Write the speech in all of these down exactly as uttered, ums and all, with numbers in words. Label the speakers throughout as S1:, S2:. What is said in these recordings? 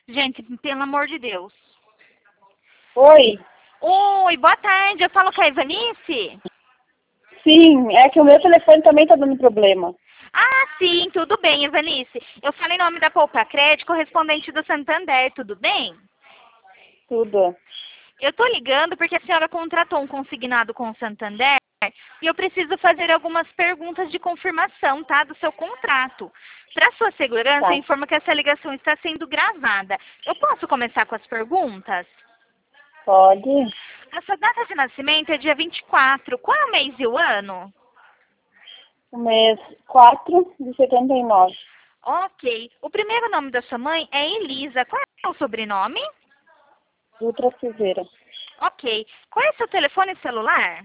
S1: Gente, pelo amor de Deus.
S2: Oi?
S1: Oi, boa tarde. Eu falo com a Ivanice?
S2: Sim, é que o meu telefone também tá dando problema.
S1: Ah, sim, tudo bem, Ivanice. Eu falo em nome da Poupa Crédito, correspondente do Santander, tudo bem?
S2: Tudo.
S1: Eu tô ligando porque a senhora contratou um consignado com o Santander e eu preciso fazer algumas perguntas de confirmação, tá, do seu contrato. Para sua segurança,
S2: Tá.
S1: eu informo que essa ligação está sendo gravada. Eu posso começar com as perguntas?
S2: Pode?
S1: A sua data de nascimento é dia vinte e quatro. Qual é o mês e o ano?
S2: O mês quatro de setenta e nove.
S1: Ok. O primeiro nome da sua mãe é Elisa. Qual é o sobrenome?
S2: Dutra Silveira.
S1: Ok. Qual é o seu telefone celular?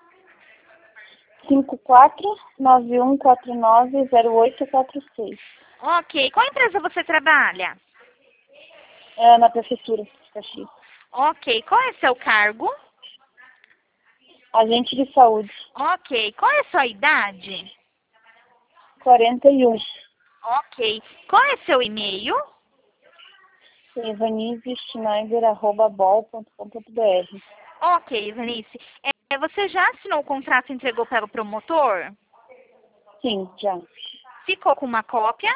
S2: cinco quatro nove um quatro nove zero oito quatro seis.
S1: Ok. Qual empresa você trabalha?
S2: É na prefeitura de Caxias.
S1: Ok. Qual é seu cargo?
S2: Agente de saúde.
S1: Ok. Qual é a sua idade?
S2: quarenta e um.
S1: Ok. Qual é seu e-mail?
S2: Evanise Schneider arroba bol ponto com ponto br.
S1: Ok, Vanice. É, você já assinou o contrato e entregou para o promotor?
S2: Sim, já.
S1: Ficou com uma cópia?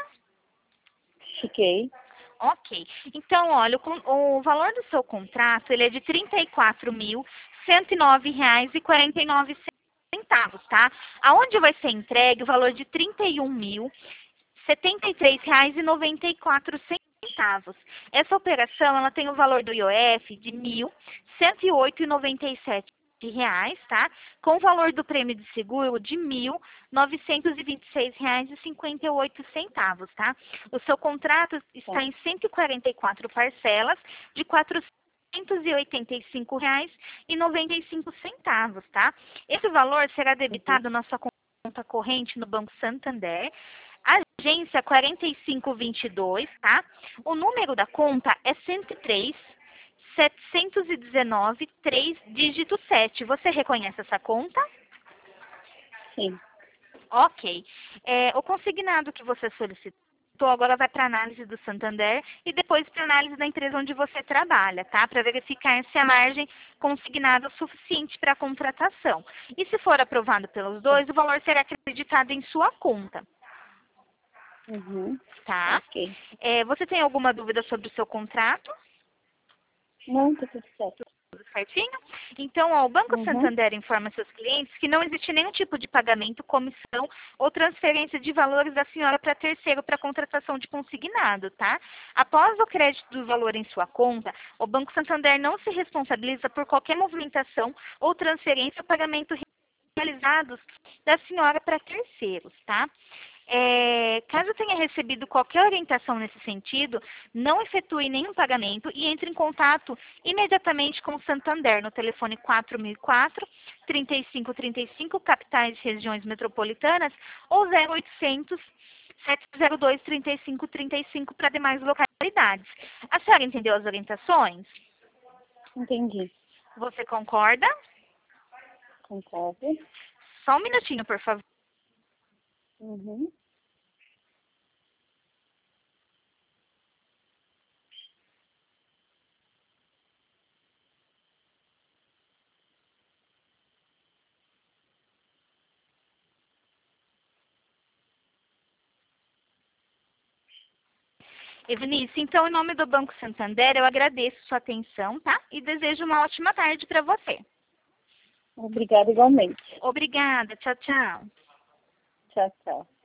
S2: Fiquei.
S1: Ok. Então, olha, o, con- o valor do seu contrato ele é de trinta e quatro mil, cento e nove reais e quarenta e nove centavos, tá? Aonde vai ser entregue o valor de trinta e um mil, setenta e três reais e noventa e quatro centavos. Essa operação, ela tem o valor do I O F de mil, cento e oito reais e noventa e sete reais, tá? Com o valor do prêmio de seguro de mil, novecentos e vinte e seis reais e cinquenta e oito centavos, tá? O seu contrato está em cento e quarenta e quatro parcelas de quatrocentos e oitenta e cinco reais e noventa e cinco centavos, tá? Esse valor será
S2: Uhum.
S1: debitado na sua conta corrente no Banco Santander, agência quarenta e cinco vinte e dois, tá? O número da conta é cento e três, setecentos e dezenove, três, dígito sete. Você reconhece essa conta?
S2: Sim.
S1: Ok. É, o consignado que você solicitou agora vai para análise do Santander e depois para análise da empresa onde você trabalha, tá? Para verificar se a margem consignada é suficiente para a contratação. E se for aprovado pelos dois, o valor será acreditado em sua conta,
S2: Uhum.
S1: tá?
S2: Ok.
S1: É, você tem alguma dúvida sobre o seu contrato?
S2: Não, tá tudo certo.
S1: Tudo certinho? Então, ó, o Banco
S2: Uhum.
S1: Santander informa seus clientes que não existe nenhum tipo de pagamento, comissão ou transferência de valores da senhora para terceiro para contratação de consignado, tá? Após o crédito do valor em sua conta, o Banco Santander não se responsabiliza por qualquer movimentação ou transferência ou pagamento realizados da senhora para terceiros, tá? É, caso tenha recebido qualquer orientação nesse sentido, não efetue nenhum pagamento e entre em contato imediatamente com o Santander no telefone quatro mil e quatro, trinta e cinco trinta e cinco, capitais e regiões metropolitanas, ou zero oitocentos, sete zero dois, trinta e cinco trinta e cinco para demais localidades. A senhora entendeu as orientações?
S2: Entendi.
S1: Você concorda?
S2: Concordo.
S1: Só um minutinho, por favor.
S2: Uhum.
S1: Evanice, então, em nome do Banco Santander, eu agradeço sua atenção, tá? E desejo uma ótima tarde para você.
S2: Obrigada igualmente.
S1: Obrigada. Tchau, tchau.
S2: Tchau, tchau.